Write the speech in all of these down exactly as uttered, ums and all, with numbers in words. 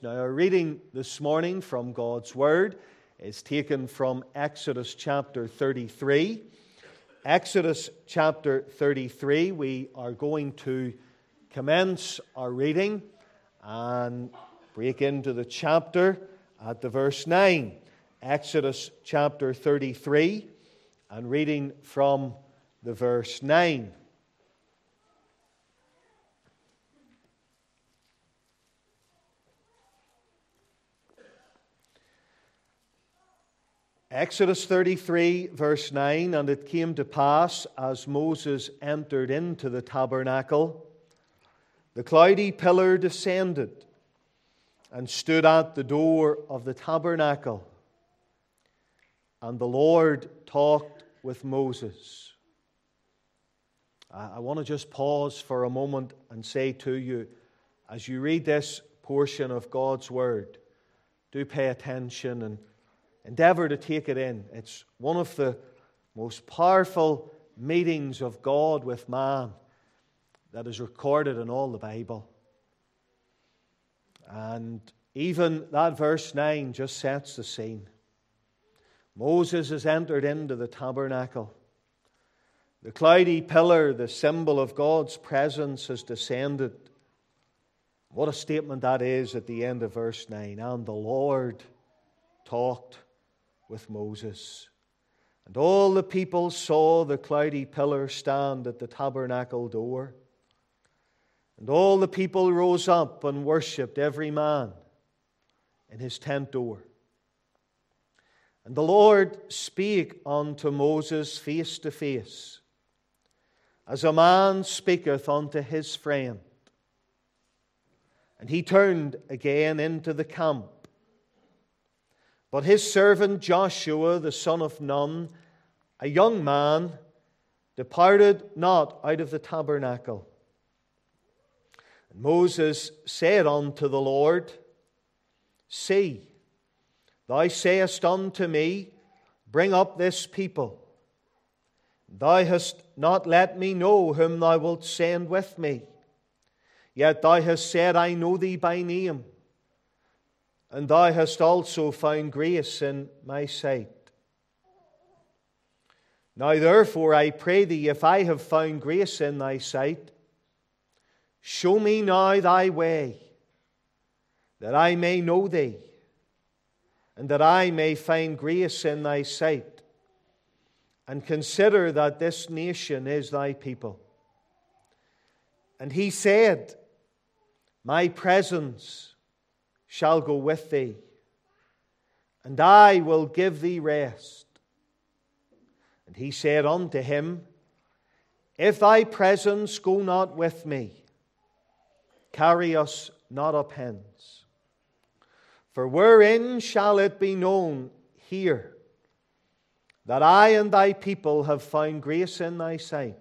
Now, our reading this morning from God's Word is taken from Exodus chapter thirty-three. Exodus chapter thirty-three, we are going to commence our reading and break into the chapter at the verse nine. Exodus chapter thirty-three, and reading from the verse nine. Exodus thirty-three, verse nine, and it came to pass, as Moses entered into the tabernacle, the cloudy pillar descended and stood at the door of the tabernacle, and the Lord talked with Moses. I want to just pause for a moment and say to you, as you read this portion of God's Word, do pay attention and endeavor to take it in. It's one of the most powerful meetings of God with man that is recorded in all the Bible. And even that verse nine just sets the scene. Moses has entered into the tabernacle. The cloudy pillar, the symbol of God's presence, has descended. What a statement that is at the end of verse nine. And the Lord talked with Moses. And all the people saw the cloudy pillar stand at the tabernacle door. And all the people rose up and worshipped, every man in his tent door. And the Lord spake unto Moses face to face, as a man speaketh unto his friend. And he turned again into the camp. But his servant Joshua, the son of Nun, a young man, departed not out of the tabernacle. And Moses said unto the Lord, See, thou sayest unto me, Bring up this people. Thou hast not let me know whom thou wilt send with me. Yet thou hast said, I know thee by name. And thou hast also found grace in my sight. Now therefore I pray thee, if I have found grace in thy sight, show me now thy way, that I may know thee, and that I may find grace in thy sight, and consider that this nation is thy people. And he said, My presence shall go with thee, and I will give thee rest. And he said unto him, If thy presence go not with me, carry us not up hence. For wherein shall it be known here that I and thy people have found grace in thy sight?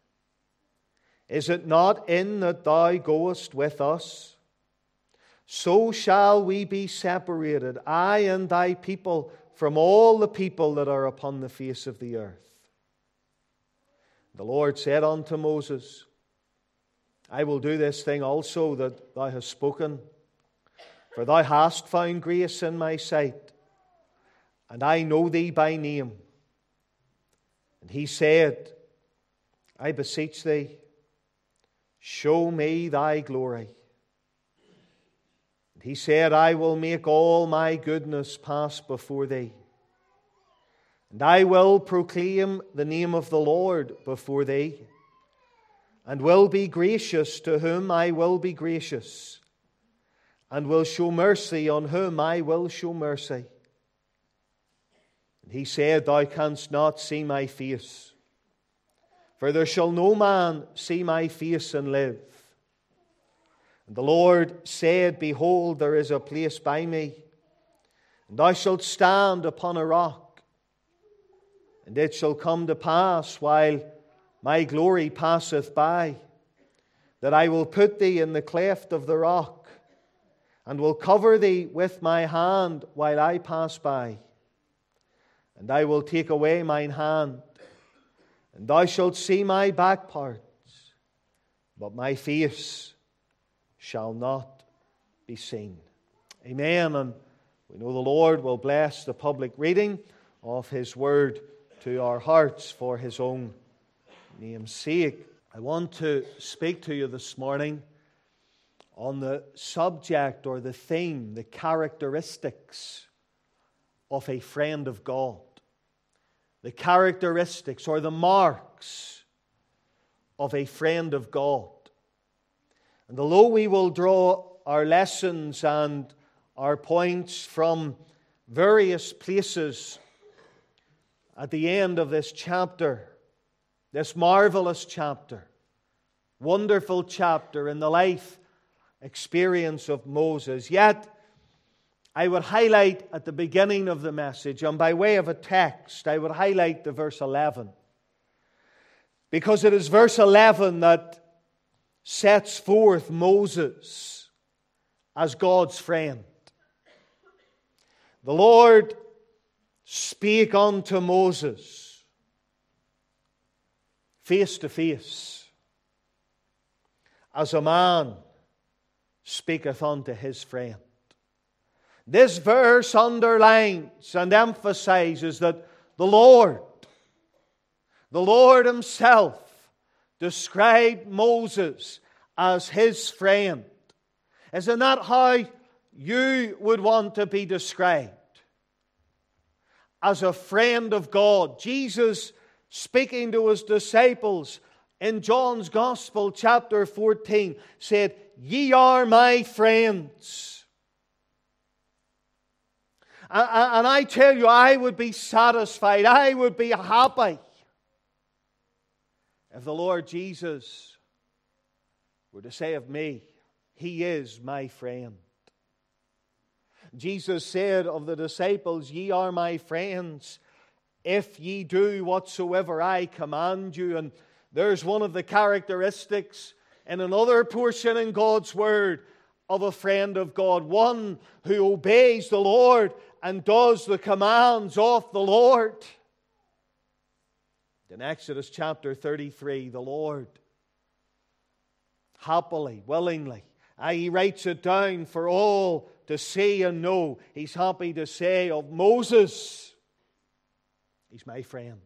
Is it not in that thou goest with us? So shall we be separated, I and thy people, from all the people that are upon the face of the earth. The Lord said unto Moses, I will do this thing also that thou hast spoken, for thou hast found grace in my sight, and I know thee by name. And he said, I beseech thee, show me thy glory. He said, I will make all my goodness pass before thee, and I will proclaim the name of the Lord before thee, and will be gracious to whom I will be gracious, and will show mercy on whom I will show mercy. And he said, Thou canst not see my face, for there shall no man see my face and live. And the Lord said, Behold, there is a place by me, and thou shalt stand upon a rock. And it shall come to pass, while my glory passeth by, that I will put thee in the cleft of the rock, and will cover thee with my hand while I pass by. And I will take away mine hand, and thou shalt see my back parts, but my face shall not be seen. Amen. And we know the Lord will bless the public reading of His Word to our hearts for His own name's sake. I want to speak to you this morning on the subject or the theme, the characteristics of a friend of God. The characteristics or the marks of a friend of God. And although we will draw our lessons and our points from various places at the end of this chapter, this marvelous chapter, wonderful chapter in the life experience of Moses, yet I would highlight at the beginning of the message, and by way of a text, I would highlight the verse eleven. Because it is verse eleven that sets forth Moses as God's friend. The Lord spake unto Moses face to face, as a man speaketh unto his friend. This verse underlines and emphasizes that the Lord, the Lord Himself, described Moses as His friend. Isn't that how you would want to be described? As a friend of God. Jesus, speaking to His disciples in John's Gospel, chapter fourteen, said, "Ye are my friends." And I tell you, I would be satisfied, I would be happy if the Lord Jesus were to say of me, He is my friend. Jesus said of the disciples, "Ye are my friends, if ye do whatsoever I command you." And there's one of the characteristics in another portion in God's Word of a friend of God, one who obeys the Lord and does the commands of the Lord. In Exodus chapter thirty-three, the Lord happily, willingly, He writes it down for all to see and know. He's happy to say of Moses, he's my friend.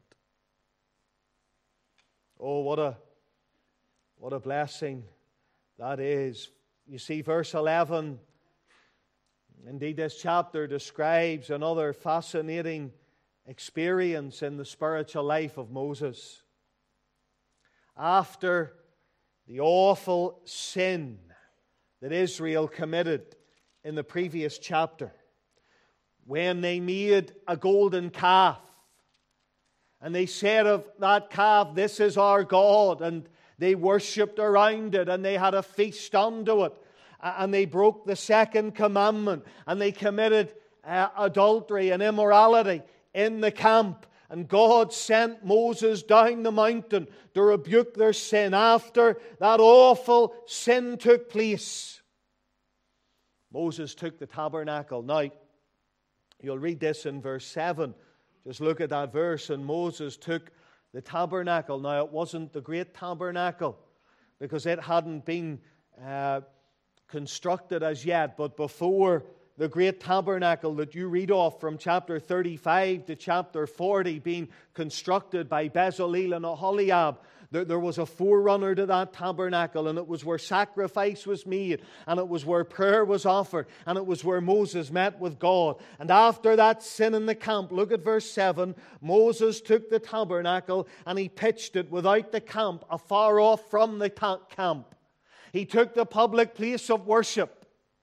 Oh, what a, what a blessing that is. You see, verse eleven, indeed this chapter describes another fascinating experience in the spiritual life of Moses. After the awful sin that Israel committed in the previous chapter, when they made a golden calf, and they said of that calf, "This is our God," and they worshipped around it, and they had a feast unto it, and they broke the second commandment, and they committed uh, adultery and immorality in the camp. And God sent Moses down the mountain to rebuke their sin. After that awful sin took place, Moses took the tabernacle. Now, you'll read this in verse seven. Just look at that verse. And Moses took the tabernacle. Now, it wasn't the great tabernacle, because it hadn't been uh, constructed as yet. But before the great tabernacle that you read of from chapter thirty-five to chapter forty being constructed by Bezalel and Aholiab, there, there was a forerunner to that tabernacle, and it was where sacrifice was made, and it was where prayer was offered, and it was where Moses met with God. And after that sin in the camp, look at verse seven, Moses took the tabernacle and he pitched it without the camp, afar off from the ta- camp. He took the public place of worship,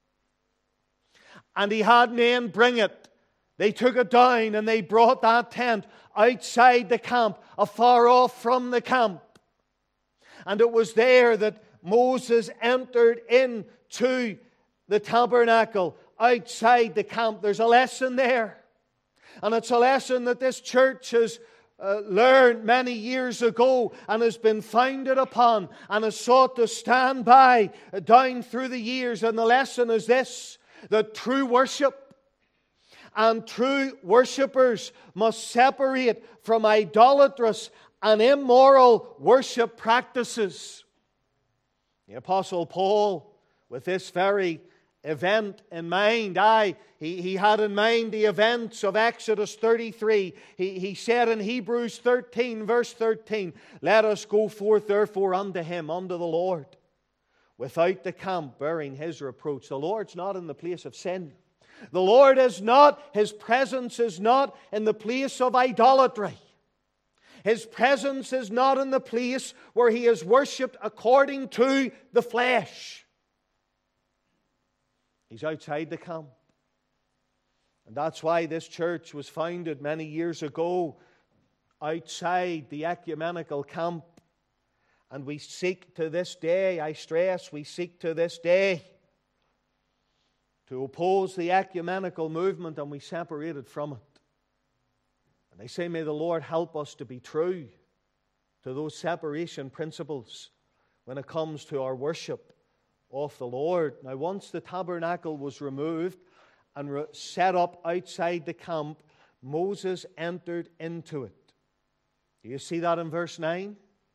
and he had men bring it. They took it down and they brought that tent outside the camp, afar off from the camp. And it was there that Moses entered into the tabernacle outside the camp. There's a lesson there. And it's a lesson that this church has uh, learned many years ago and has been founded upon and has sought to stand by uh, down through the years. And the lesson is this: that true worship and true worshippers must separate from idolatrous and immoral worship practices. The Apostle Paul, with this very event in mind. Aye, he, he had in mind the events of Exodus thirty-three. He, he said in Hebrews thirteen, verse thirteen, "Let us go forth therefore unto him, unto the Lord, without the camp, bearing his reproach." The Lord's not in the place of sin. The Lord is not, His presence is not in the place of idolatry. His presence is not in the place where He is worshipped according to the flesh. He's outside the camp. And that's why this church was founded many years ago outside the ecumenical camp. And we seek to this day, I stress, we seek to this day to oppose the ecumenical movement, and we separated from it. And I say, may the Lord help us to be true to those separation principles when it comes to our worship of the Lord. Now, once the tabernacle was removed and re- set up outside the camp, Moses entered into it. Do you see that in verse nine?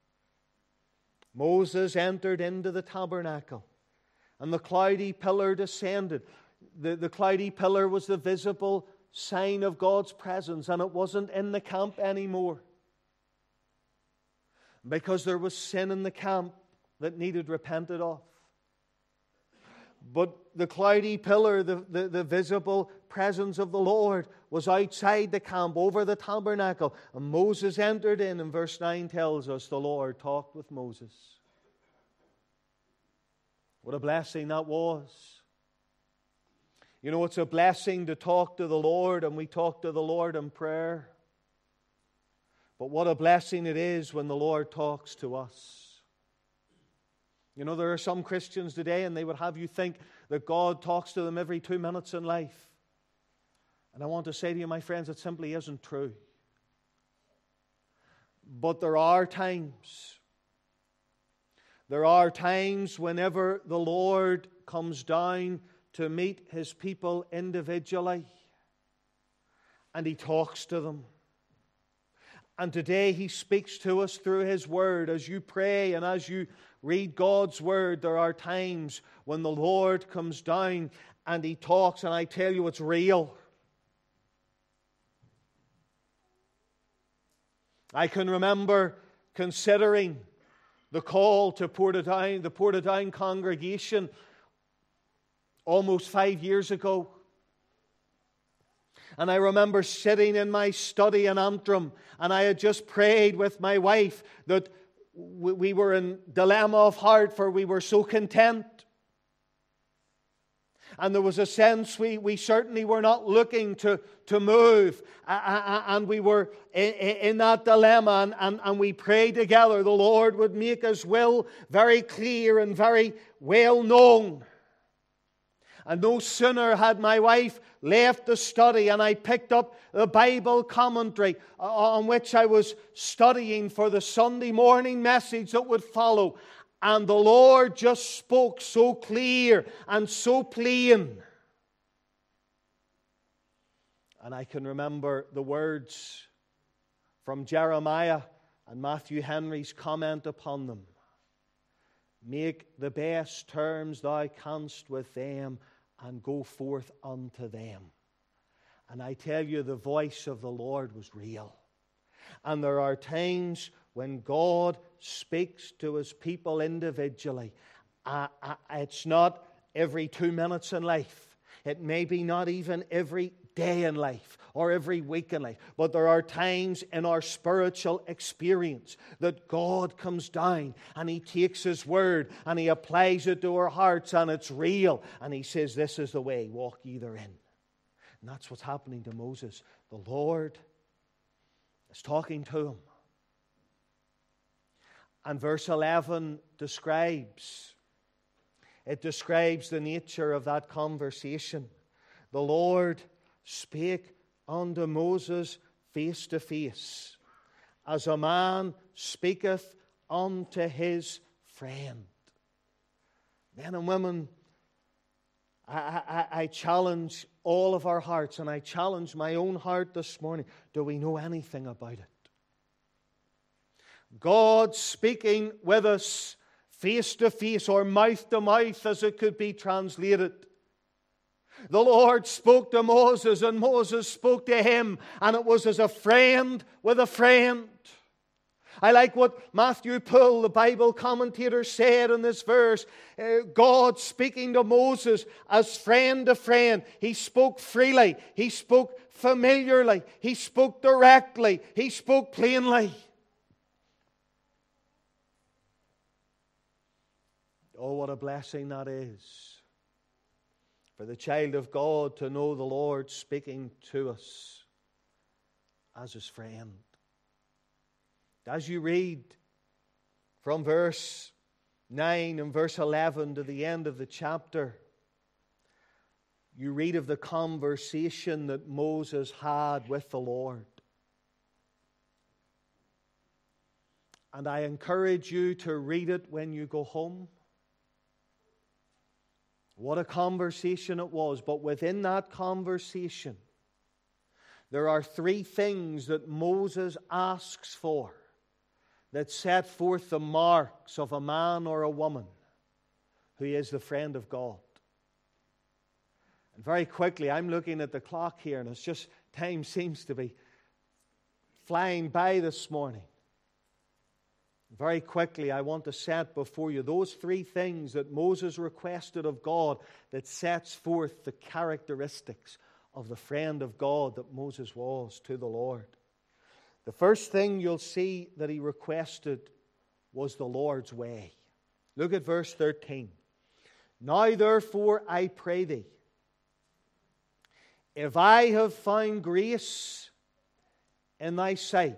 Moses entered into the tabernacle, and the cloudy pillar descended. The, the cloudy pillar was the visible sign of God's presence, and it wasn't in the camp anymore, because there was sin in the camp that needed repented of. But the cloudy pillar, the, the, the visible presence of the Lord, was outside the camp, over the tabernacle. And Moses entered in, and verse nine tells us the Lord talked with Moses. What a blessing that was. You know, it's a blessing to talk to the Lord, and we talk to the Lord in prayer. But what a blessing it is when the Lord talks to us. You know, there are some Christians today, and they would have you think that God talks to them every two minutes in life. And I want to say to you, my friends, it simply isn't true. But there are times, there are times whenever the Lord comes down to meet His people individually, and He talks to them. And today He speaks to us through His Word. As you pray and as you read God's Word, there are times when the Lord comes down and He talks, and I tell you, it's real. I can remember considering the call to Portadown, the Portadown congregation, almost five years ago. And I remember sitting in my study in Antrim, and I had just prayed with my wife that we were in dilemma of heart, for we were so content. And there was a sense we, we certainly were not looking to, to move. And we were in, in that dilemma, and, and, and we prayed together the Lord would make His will very clear and very well known. And no sooner had my wife left the study, and I picked up the Bible commentary on which I was studying for the Sunday morning message that would follow. And the Lord just spoke so clear and so plain. And I can remember the words from Jeremiah and Matthew Henry's comment upon them. Make the best terms thou canst with them, and go forth unto them. And I tell you, the voice of the Lord was real. And there are times when God speaks to His people individually. Uh, uh, it's not every two minutes in life. It may be not even every day in life or every week in life. But there are times in our spiritual experience that God comes down and He takes His Word and He applies it to our hearts, and it's real. And He says, this is the way, walk ye therein. And that's what's happening to Moses. The Lord is talking to him. And verse eleven describes, it describes the nature of that conversation. The Lord spake unto Moses face to face, as a man speaketh unto his friend. Men and women, I, I, I challenge all of our hearts, and I challenge my own heart this morning. Do we know anything about it? God speaking with us face to face, or mouth to mouth, as it could be translated. The Lord spoke to Moses, and Moses spoke to him, and it was as a friend with a friend. I like what Matthew Poole, the Bible commentator, said in this verse. Uh, God speaking to Moses as friend to friend. He spoke freely. He spoke familiarly. He spoke directly. He spoke plainly. Oh, what a blessing that is for the child of God to know the Lord speaking to us as His friend. As you read from verse nine and verse eleven to the end of the chapter, you read of the conversation that Moses had with the Lord. And I encourage you to read it when you go home. What a conversation it was. But within that conversation, there are three things that Moses asks for that set forth the marks of a man or a woman who is the friend of God. And very quickly, I'm looking at the clock here, and it's just, time seems to be flying by this morning. Very quickly, I want to set before you those three things that Moses requested of God that sets forth the characteristics of the friend of God that Moses was to the Lord. The first thing you'll see that he requested was the Lord's way. Look at verse thirteen. Now therefore I pray thee, if I have found grace in thy sight,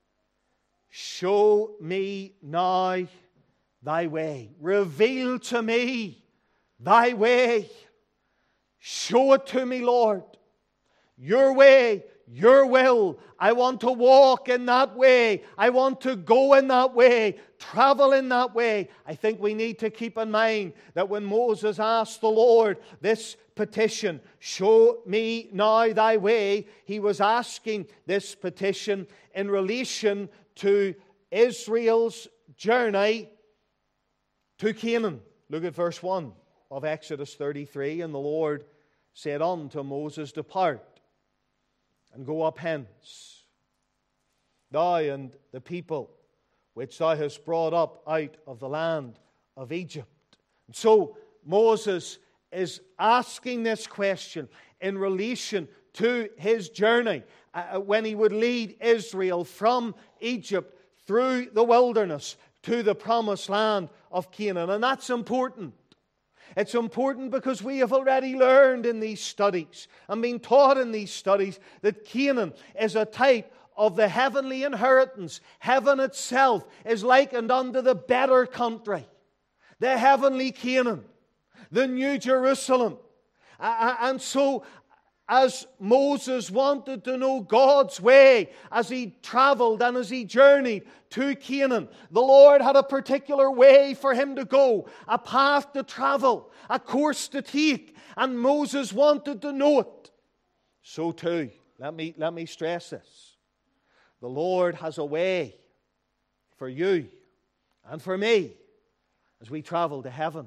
show me now thy way. Reveal to me thy way. Show it to me, Lord. Your way, your will. I want to walk in that way. I want to go in that way. Travel in that way. I think we need to keep in mind that when Moses asked the Lord this petition, show me now thy way, he was asking this petition in relation to Israel's journey to Canaan. Look at verse one of Exodus thirty-three. And the Lord said unto Moses, depart and go up hence, thou and the people which thou hast brought up out of the land of Egypt. And so Moses is asking this question in relation to his journey uh, when he would lead Israel from Egypt through the wilderness to the promised land of Canaan. And that's important. It's important because we have already learned in these studies and been taught in these studies that Canaan is a type of the heavenly inheritance. Heaven itself is likened unto the better country, the heavenly Canaan, the New Jerusalem. And so, as Moses wanted to know God's way as he traveled and as he journeyed to Canaan, the Lord had a particular way for him to go, a path to travel, a course to take, and Moses wanted to know it. So too, let me, let me stress this. The Lord has a way for you and for me as we travel to heaven.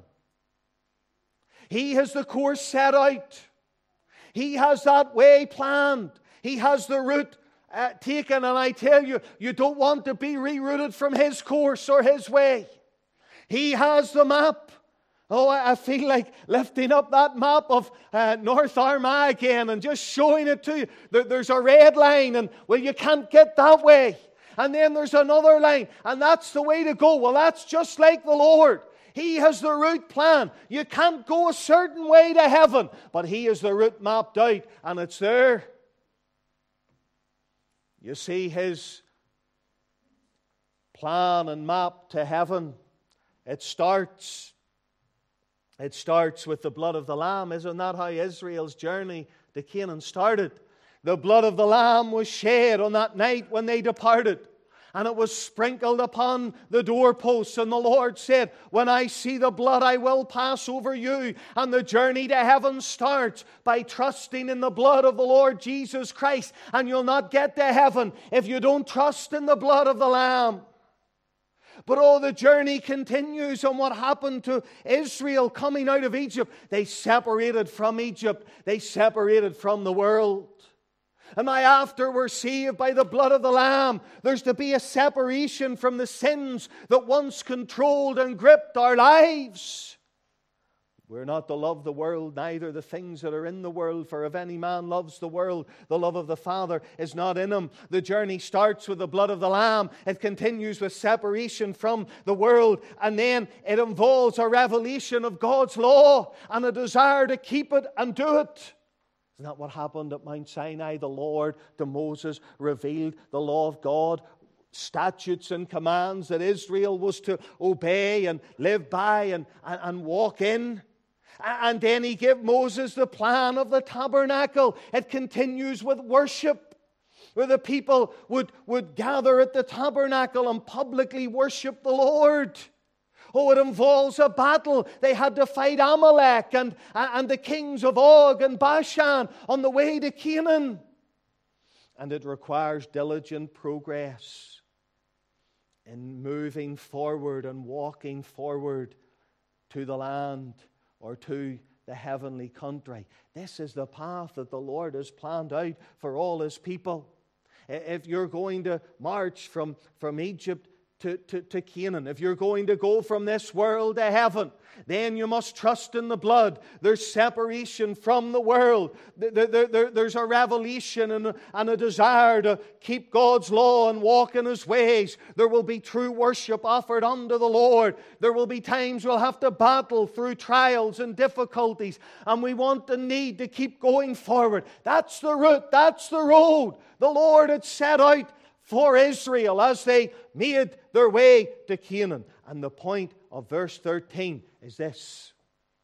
He has the course set out. He has that way planned. He has the route uh, taken. And I tell you, you don't want to be rerouted from His course or His way. He has the map. Oh, I feel like lifting up that map of uh, North Armagh again and just showing it to you. There, there's a red line and, well, you can't get that way. And then there's another line and that's the way to go. Well, that's just like the Lord. He has the route planned. You can't go a certain way to heaven, but He has the route mapped out, and it's there. You see His plan and map to heaven. It starts, it starts with the blood of the Lamb. Isn't that how Israel's journey to Canaan started? The blood of the Lamb was shed on that night when they departed. And it was sprinkled upon the doorposts. And the Lord said, when I see the blood, I will pass over you. And the journey to heaven starts by trusting in the blood of the Lord Jesus Christ. And you'll not get to heaven if you don't trust in the blood of the Lamb. But oh, the journey continues. And what happened to Israel coming out of Egypt? They separated from Egypt. They separated from the world. And now after we're saved by the blood of the Lamb, there's to be a separation from the sins that once controlled and gripped our lives. We're not to love the world, neither the things that are in the world. For if any man loves the world, the love of the Father is not in him. The journey starts with the blood of the Lamb. It continues with separation from the world. And then it involves a revelation of God's law and a desire to keep it and do it. Isn't that what happened at Mount Sinai? The Lord to Moses revealed the law of God, statutes and commands that Israel was to obey and live by and, and, and walk in. And then he gave Moses the plan of the tabernacle. It continues with worship, where the people would, would gather at the tabernacle and publicly worship the Lord. Oh, it involves a battle. They had to fight Amalek and, and the kings of Og and Bashan on the way to Canaan. And it requires diligent progress in moving forward and walking forward to the land or to the heavenly country. This is the path that the Lord has planned out for all His people. If you're going to march from, from Egypt to, to, to Canaan, if you're going to go from this world to heaven, then you must trust in the blood. There's separation from the world. There, there, there, there's a revelation and a, and a desire to keep God's law and walk in His ways. There will be true worship offered unto the Lord. There will be times we'll have to battle through trials and difficulties, and we want and need to keep going forward. That's the route. That's the road the Lord had set out for Israel as they made their way to Canaan. And the point of verse thirteen is this: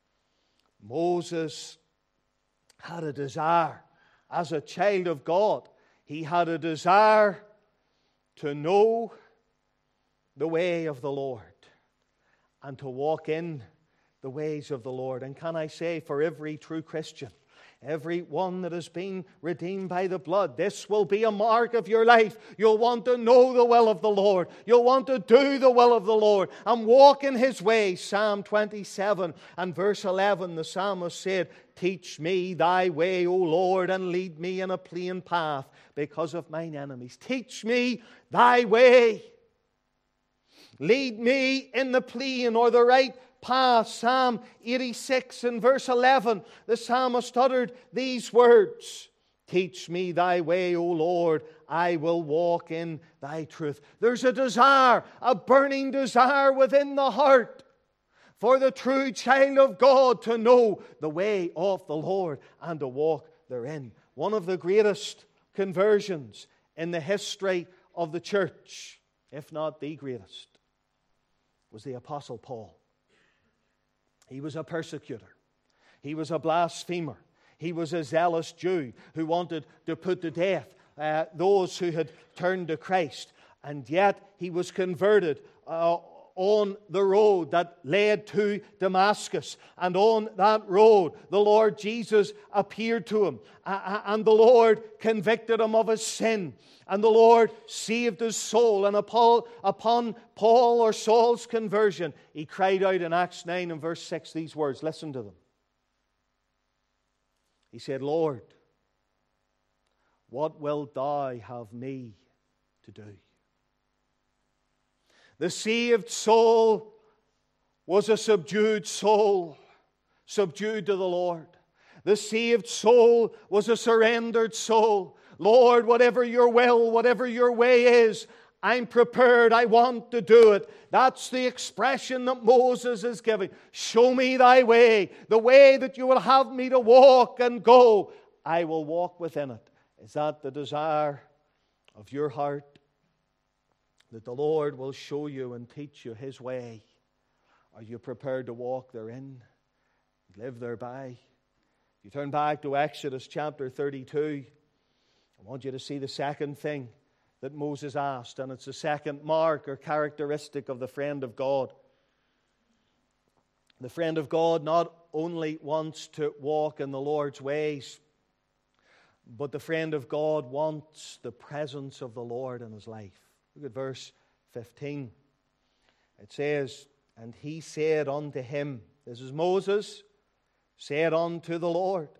Moses had a desire as a child of God. He had a desire to know the way of the Lord and to walk in the ways of the Lord. And can I say, for every true Christian, every one that has been redeemed by the blood, this will be a mark of your life. You'll want to know the will of the Lord. You'll want to do the will of the Lord and walk in His ways. Psalm twenty-seven and verse eleven, the psalmist said, "Teach me thy way, O Lord, and lead me in a plain path because of mine enemies." Teach me thy way. Lead me in the plain or the right path. Psalm eighty-six and verse eleven, the psalmist uttered these words: "Teach me thy way, O Lord, I will walk in thy truth." There's a desire, a burning desire within the heart for the true child of God to know the way of the Lord and to walk therein. One of the greatest conversions in the history of the church, if not the greatest, was the Apostle Paul. He was a persecutor. He was a blasphemer. He was a zealous Jew who wanted to put to death uh, those who had turned to Christ. And yet he was converted uh, on the road that led to Damascus. And on that road, the Lord Jesus appeared to him. Uh, and the Lord convicted him of his sin. And the Lord saved his soul. And upon Paul or Saul's conversion, he cried out in Acts nine and verse six these words. Listen to them. He said, "Lord, what wilt thou have me to do?" The saved soul was a subdued soul, subdued to the Lord. The saved soul was a surrendered soul. "Lord, whatever your will, whatever your way is, I'm prepared. I want to do it." That's the expression that Moses is giving. Show me thy way, the way that you will have me to walk and go. I will walk within it. Is that the desire of your heart? That the Lord will show you and teach you His way? Are you prepared to walk therein, live thereby? If you turn back to Exodus chapter thirty-two, I want you to see the second thing that Moses asked, and it's the second mark or characteristic of the friend of God. The friend of God not only wants to walk in the Lord's ways, but the friend of God wants the presence of the Lord in his life. Look at verse fifteen. It says, and he said unto him, this is Moses, said unto the Lord,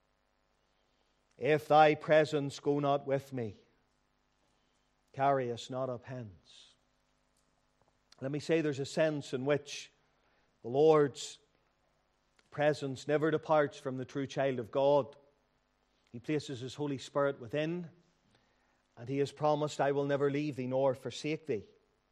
if thy presence go not with me, carry us not up hence. Let me say there's a sense in which the Lord's presence never departs from the true child of God. He places His Holy Spirit within, and He has promised, I will never leave thee nor forsake thee.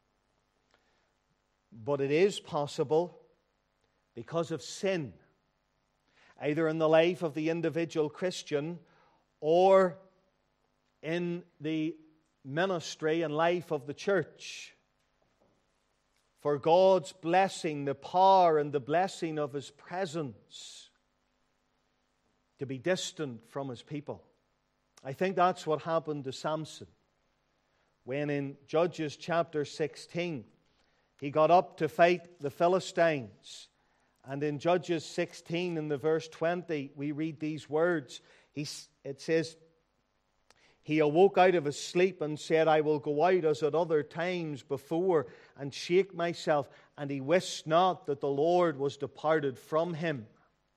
But it is possible, because of sin, either in the life of the individual Christian or in the ministry and life of the church, for God's blessing, the power and the blessing of His presence to be distant from His people. I think that's what happened to Samson when in Judges chapter sixteen he got up to fight the Philistines. And in Judges sixteen, in the verse twenty, we read these words. He, it says, he awoke out of his sleep and said, I will go out as at other times before and shake myself. And he wist not that the Lord was departed from him.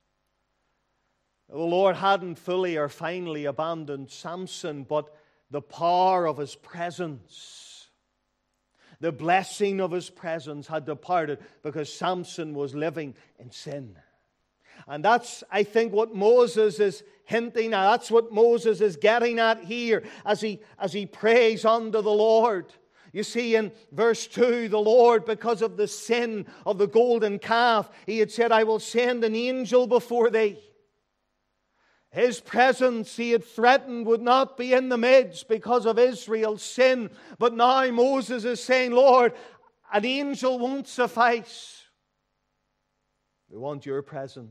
The Lord hadn't fully or finally abandoned Samson, but the power of His presence, the blessing of His presence had departed because Samson was living in sin. And that's, I think, what Moses is hinting at. That's what Moses is getting at here as he, as he prays unto the Lord. You see, in verse two, the Lord, because of the sin of the golden calf, He had said, I will send an angel before thee. His presence, He had threatened, would not be in the midst because of Israel's sin. But now Moses is saying, Lord, an angel won't suffice. We want Your presence.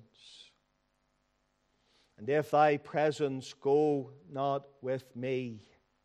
And if Thy presence go not with me,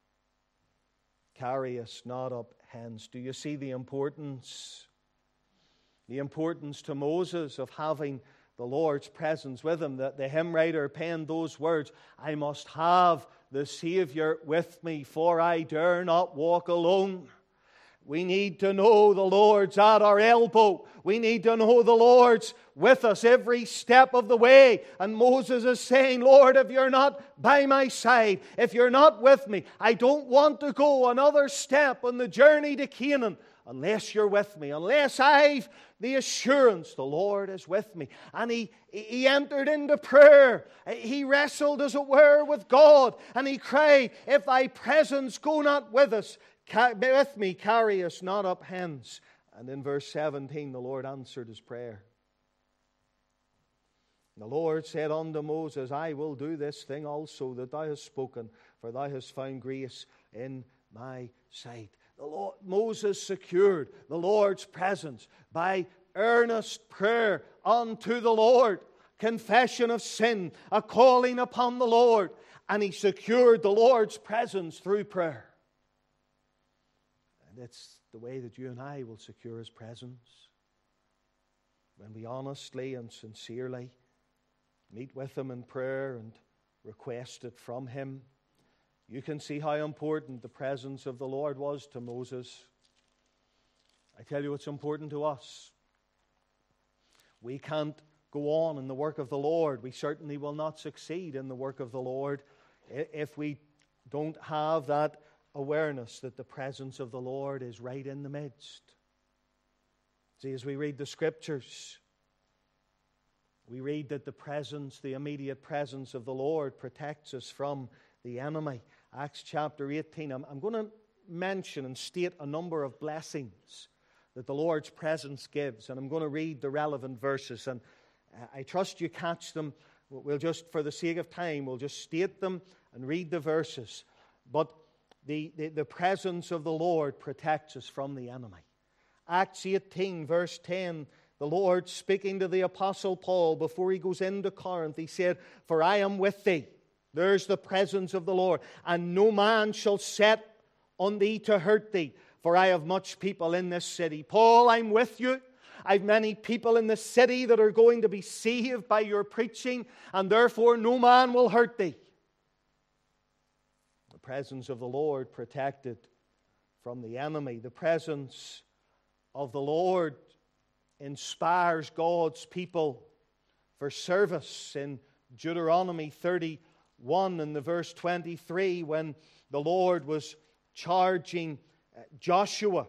carry us not up hence. Do you see the importance? The importance to Moses of having the Lord's presence with him. That the hymn writer penned those words, I must have the Savior with me, for I dare not walk alone. We need to know the Lord's at our elbow. We need to know the Lord's with us every step of the way. And Moses is saying, Lord, if You're not by my side, if You're not with me, I don't want to go another step on the journey to Canaan unless You're with me, unless I've the assurance the Lord is with me. And he, he entered into prayer. He wrestled, as it were, with God. And he cried, if Thy presence go not with us, with me, carry us not up hence. And in verse seventeen, the Lord answered his prayer. And the Lord said unto Moses, I will do this thing also that Thou hast spoken, for Thou hast found grace in my sight. The Lord, Moses secured the Lord's presence by earnest prayer unto the Lord, confession of sin, a calling upon the Lord, and he secured the Lord's presence through prayer. And it's the way that you and I will secure His presence when we honestly and sincerely meet with Him in prayer and request it from Him. You can see how important the presence of the Lord was to Moses. I tell you, it's important to us. We can't go on in the work of the Lord. We certainly will not succeed in the work of the Lord if we don't have that awareness that the presence of the Lord is right in the midst. See, as we read the Scriptures, we read that the presence, the immediate presence of the Lord protects us from the enemy. Acts chapter eighteen. I'm, I'm going to mention and state a number of blessings that the Lord's presence gives. And I'm going to read the relevant verses. And I trust you catch them. We'll just, for the sake of time, we'll just state them and read the verses. But the, the, the presence of the Lord protects us from the enemy. Acts eighteen, verse ten. The Lord speaking to the Apostle Paul before he goes into Corinth, He said, for I am with thee. There's the presence of the Lord. And no man shall set on thee to hurt thee, for I have much people in this city. Paul, I'm with you. I've many people in the city that are going to be saved by your preaching, and therefore no man will hurt thee. The presence of the Lord protected from the enemy. The presence of the Lord inspires God's people for service. In Deuteronomy thirty-one and the verse twenty-three, when the Lord was charging Joshua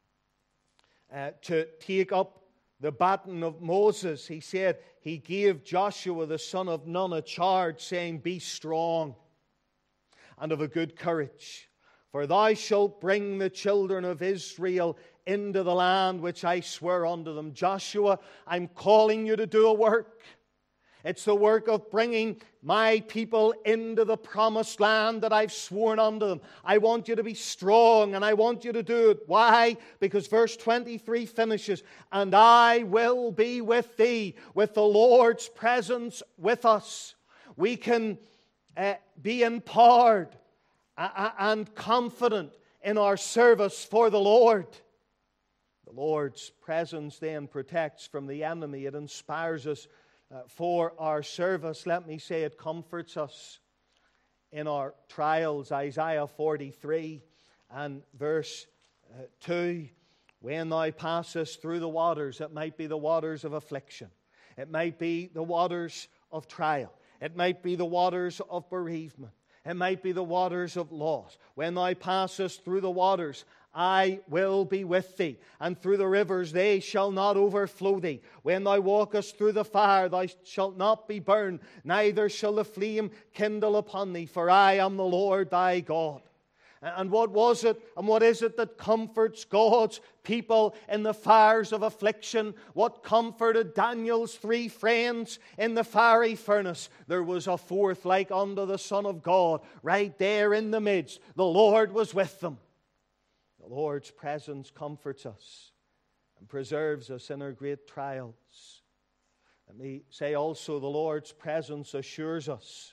uh, to take up the baton of Moses, he said, he gave Joshua the son of Nun a charge, saying, "Be strong and of a good courage, for thou shalt bring the children of Israel into the land which I swear unto them." Joshua, I'm calling you to do a work. It's the work of bringing my people into the promised land that I've sworn unto them. I want you to be strong, and I want you to do it. Why? Because verse twenty-three finishes, "And I will be with thee," with the Lord's presence with us. We can uh, be empowered uh, and confident in our service for the Lord. The Lord's presence then protects from the enemy. It inspires us Uh, for our service. Let me say, it comforts us in our trials. Isaiah forty-three and verse uh, two, "When thou passest through the waters," it might be the waters of affliction, it might be the waters of trial, it might be the waters of bereavement, it might be the waters of loss. "When thou passest through the waters, I will be with thee, and through the rivers they shall not overflow thee. When thou walkest through the fire, thou shalt not be burned, neither shall the flame kindle upon thee, for I am the Lord thy God." And what was it, and what is it that comforts God's people in the fires of affliction? What comforted Daniel's three friends in the fiery furnace? There was a fourth like unto the Son of God, right there in the midst. The Lord was with them. The Lord's presence comforts us and preserves us in our great trials. Let me say also, the Lord's presence assures us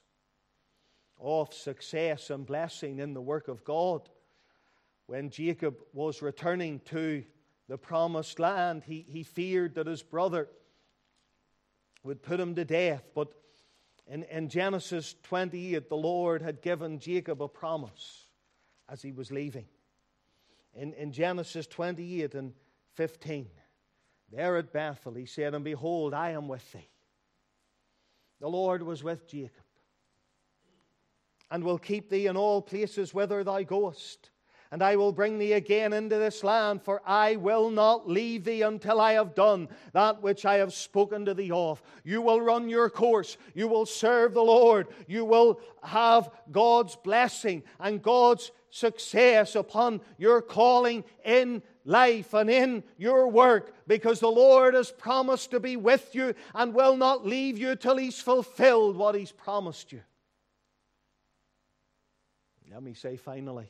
of success and blessing in the work of God. When Jacob was returning to the promised land, he, he feared that his brother would put him to death. But in, in Genesis twenty-eight, the Lord had given Jacob a promise as he was leaving. In, in Genesis twenty-eight and fifteen, there at Bethel, he said, "And behold, I am with thee." The Lord was with Jacob, "and will keep thee in all places whither thou goest. And I will bring thee again into this land, for I will not leave thee until I have done that which I have spoken to thee of." You will run your course. You will serve the Lord. You will have God's blessing and God's success upon your calling in life and in your work, because the Lord has promised to be with you and will not leave you till He's fulfilled what He's promised you. Let me say finally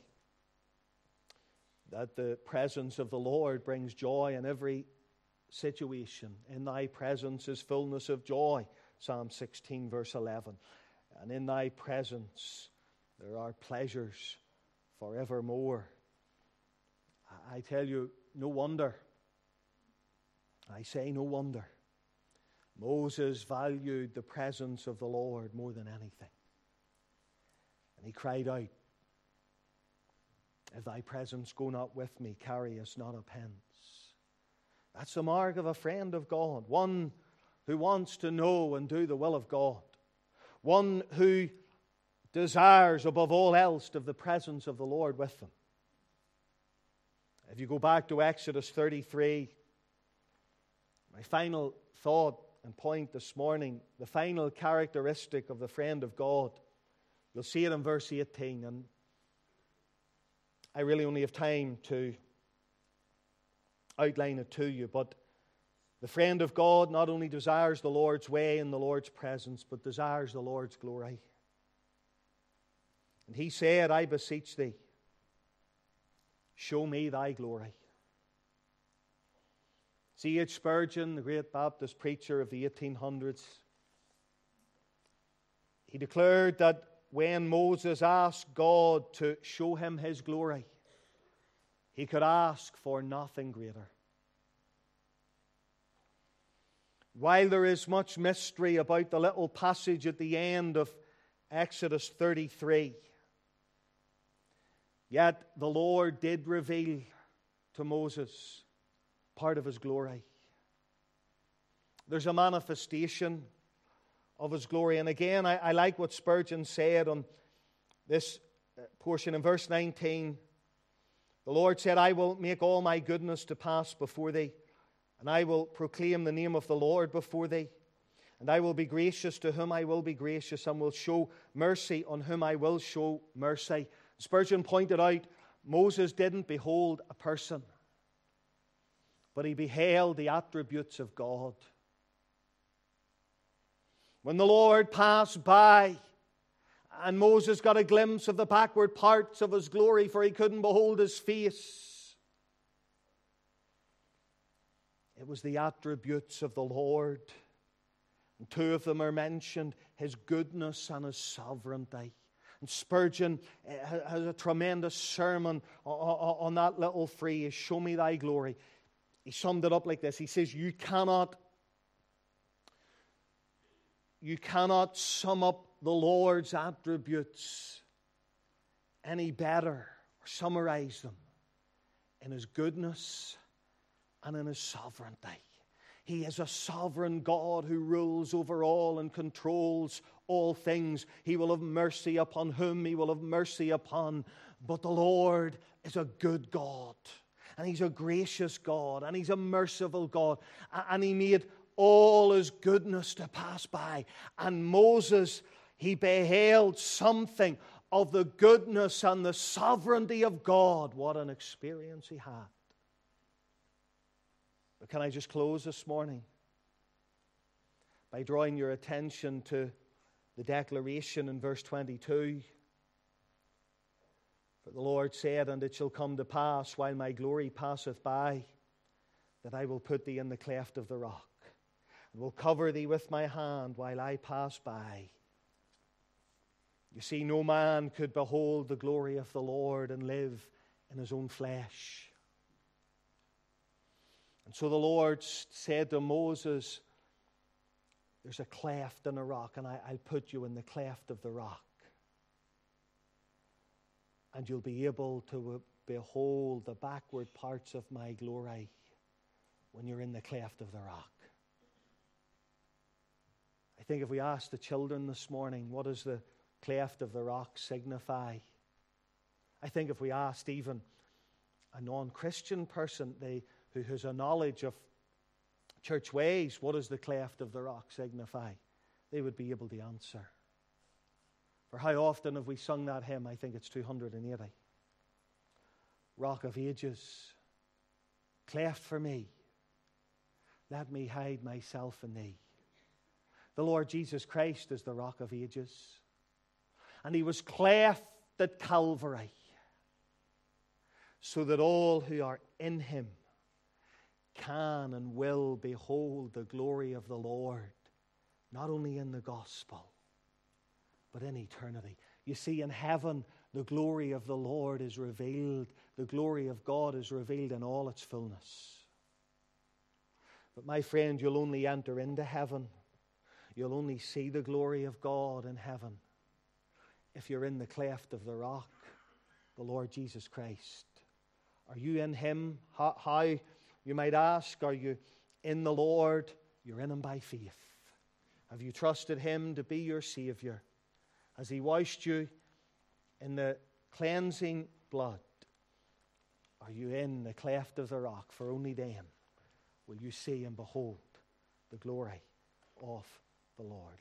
that the presence of the Lord brings joy in every situation. "In thy presence is fullness of joy," Psalm sixteen verse eleven. "And in thy presence there are pleasures forevermore." I tell you, no wonder, I say no wonder, Moses valued the presence of the Lord more than anything. And he cried out, "If thy presence go not with me, carry us not a pence." That's the mark of a friend of God, one who wants to know and do the will of God, one who desires above all else to have the presence of the Lord with them. If you go back to Exodus thirty-three, my final thought and point this morning, the final characteristic of the friend of God, you'll see it in verse eighteen, and I really only have time to outline it to you, but the friend of God not only desires the Lord's way and the Lord's presence, but desires the Lord's glory. And he said, "I beseech thee, show me thy glory." C H Spurgeon, the great Baptist preacher of the eighteen hundreds, he declared that when Moses asked God to show him His glory, he could ask for nothing greater. While there is much mystery about the little passage at the end of Exodus thirty-three, yet the Lord did reveal to Moses part of His glory. There's a manifestation of His glory. And again, I, I like what Spurgeon said on this portion in verse nineteen. The Lord said, I will make all my goodness to pass before thee, and I will proclaim the name of the Lord before thee. And I will be gracious to whom I will be gracious, and will show mercy on whom I will show mercy. Spurgeon pointed out, Moses didn't behold a person, but he beheld the attributes of God. When the Lord passed by, and Moses got a glimpse of the backward parts of His glory, for he couldn't behold His face, it was the attributes of the Lord. And two of them are mentioned, His goodness and His sovereignty. And Spurgeon has a tremendous sermon on that little phrase, show me thy glory. He summed it up like this. He says, you cannot, you cannot sum up the Lord's attributes any better or summarize them in His goodness and in His sovereignty. He is a sovereign God who rules over all and controls all things. He will have mercy upon whom He will have mercy upon. But the Lord is a good God, and He's a gracious God, and He's a merciful God, and He made all His goodness to pass by. And Moses, he beheld something of the goodness and the sovereignty of God. What an experience he had. But can I just close this morning by drawing your attention to the declaration in verse twenty-two. For the Lord said, and it shall come to pass, while my glory passeth by, that I will put thee in the cleft of the rock, and will cover thee with my hand while I pass by. You see, no man could behold the glory of the Lord and live in his own flesh. And so the Lord said to Moses, there's a cleft in a rock, and I, I'll put you in the cleft of the rock. And you'll be able to behold the backward parts of my glory when you're in the cleft of the rock. I think if we ask the children this morning, what does the cleft of the rock signify? I think if we asked even a non-Christian person they, who has a knowledge of church ways, what does the cleft of the rock signify? They would be able to answer. For how often have we sung that hymn? I think it's two hundred eighty. Rock of Ages, cleft for me, let me hide myself in thee. The Lord Jesus Christ is the rock of ages. And he was cleft at Calvary so that all who are in him can and will behold the glory of the Lord, not only in the gospel, but in eternity. You see, in heaven, the glory of the Lord is revealed. The glory of God is revealed in all its fullness. But my friend, you'll only enter into heaven. You'll only see the glory of God in heaven if you're in the cleft of the rock, the Lord Jesus Christ. Are you in him? How, how, you might ask, are you in the Lord? You're in him by faith. Have you trusted him to be your Savior? Has he washed you in the cleansing blood? Are you in the cleft of the rock? For only then will you see and behold the glory of the Lord.